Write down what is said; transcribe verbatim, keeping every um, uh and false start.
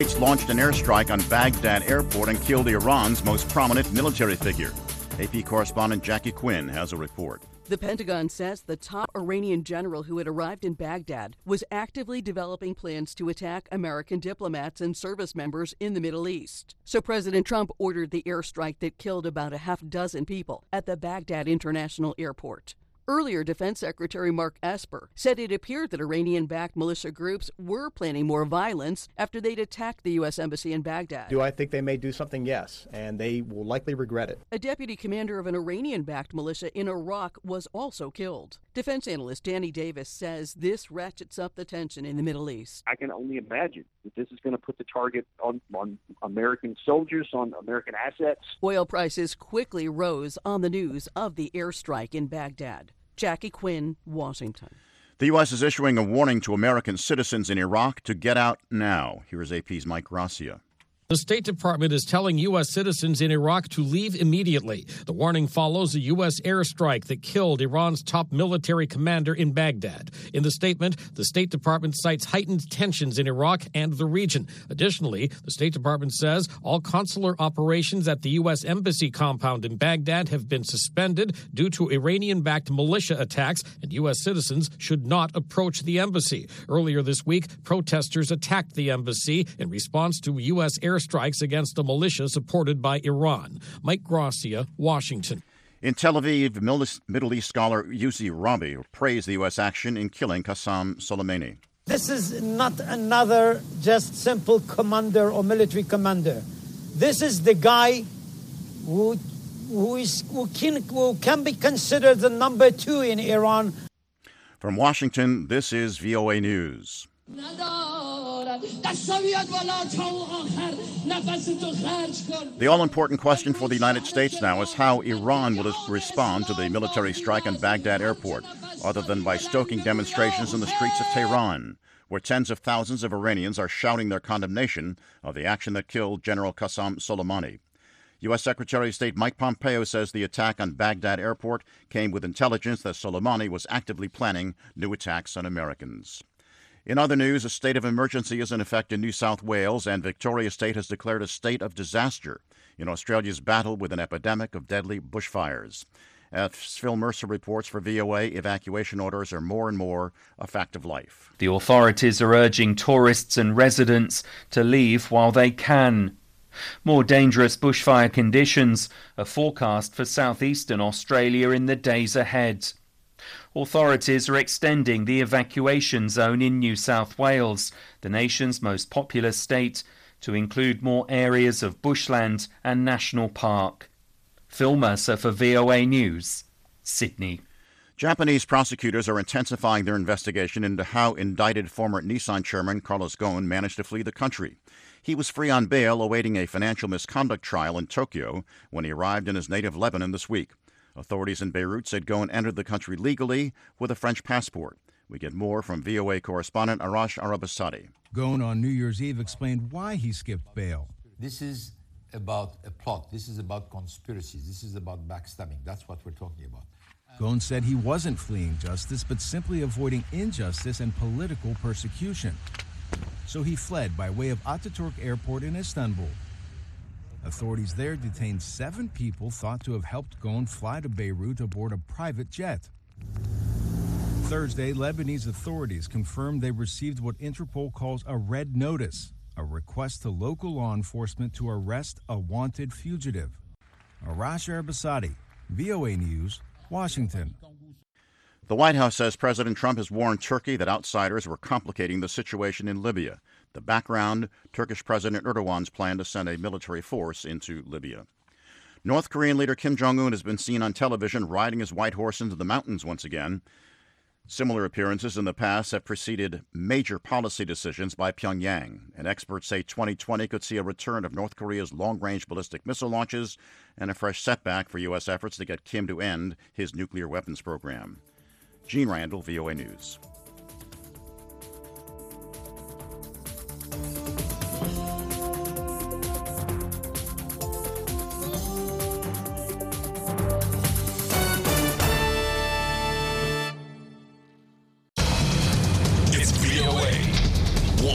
States launched an airstrike on Baghdad airport and killed Iran's most prominent military figure. A P correspondent Jackie Quinn has a report. The Pentagon says the top Iranian general who had arrived in Baghdad was actively developing plans to attack American diplomats and service members in the Middle East. So President Trump ordered the airstrike that killed about a half dozen people at the Baghdad International Airport. Earlier, Defense Secretary Mark Esper said it appeared that Iranian-backed militia groups were planning more violence after they'd attacked the U S Embassy in Baghdad. Do I think they may do something? Yes, and they will likely regret it. A deputy commander of an Iranian-backed militia in Iraq was also killed. Defense analyst Danny Davis says this ratchets up the tension in the Middle East. I can only imagine that this is going to put the target on, on American soldiers, on American assets. Oil prices quickly rose on the news of the airstrike in Baghdad. Jackie Quinn, Washington. The U S is issuing a warning to American citizens in Iraq to get out now. Here's A P's Mike Gracia. The State Department is telling U S citizens in Iraq to leave immediately. The warning follows a U S airstrike that killed Iran's top military commander in Baghdad. In the statement, the State Department cites heightened tensions in Iraq and the region. Additionally, the State Department says all consular operations at the U S Embassy compound in Baghdad have been suspended due to Iranian-backed militia attacks, and U S citizens should not approach the embassy. Earlier this week, protesters attacked the embassy in response to U S airstrikes strikes against a militia supported by Iran. Mike Gracia, Washington. In Tel Aviv, Middle East scholar Yossi Rabi praised the U S action in killing Qassem Soleimani. This is not another just simple commander or military commander. This is the guy who, who, is, who, can, who can be considered the number two in Iran. From Washington, this is V O A News. The all-important question for the United States now is how Iran will respond to the military strike on Baghdad airport, other than by stoking demonstrations in the streets of Tehran, where tens of thousands of Iranians are shouting their condemnation of the action that killed General Qassem Soleimani. U S Secretary of State Mike Pompeo says the attack on Baghdad airport came with intelligence that Soleimani was actively planning new attacks on Americans. In other news, a state of emergency is in effect in New South Wales, and Victoria State has declared a state of disaster in Australia's battle with an epidemic of deadly bushfires. As Phil Mercer reports for V O A, evacuation orders are more and more a fact of life. The authorities are urging tourists and residents to leave while they can. More dangerous bushfire conditions are forecast for southeastern Australia in the days ahead. Authorities are extending the evacuation zone in New South Wales, the nation's most populous state, to include more areas of bushland and national park. Phil Mercer for V O A News, Sydney. Japanese prosecutors are intensifying their investigation into how indicted former Nissan chairman Carlos Ghosn managed to flee the country. He was free on bail awaiting a financial misconduct trial in Tokyo when he arrived in his native Lebanon this week. Authorities in Beirut said Ghosn entered the country legally with a French passport. We get more from V O A correspondent Arash Arabasadi. Ghosn on New Year's Eve explained why he skipped bail. This is about a plot. This is about conspiracies. This is about backstabbing. That's what we're talking about. Ghosn said he wasn't fleeing justice, but simply avoiding injustice and political persecution. So he fled by way of Ataturk Airport in Istanbul. Authorities there detained seven people thought to have helped Ghosn fly to Beirut aboard a private jet. Thursday, Lebanese authorities confirmed they received what Interpol calls a red notice, a request to local law enforcement to arrest a wanted fugitive. Arash Arabasadi, V O A News, Washington. The White House says President Trump has warned Turkey that outsiders were complicating the situation in Libya. The background, Turkish President Erdogan's plan to send a military force into Libya. North Korean leader Kim Jong-un has been seen on television riding his white horse into the mountains once again. Similar appearances in the past have preceded major policy decisions by Pyongyang, and experts say twenty twenty could see a return of North Korea's long-range ballistic missile launches and a fresh setback for U S efforts to get Kim to end his nuclear weapons program. Gene Randall, V O A News.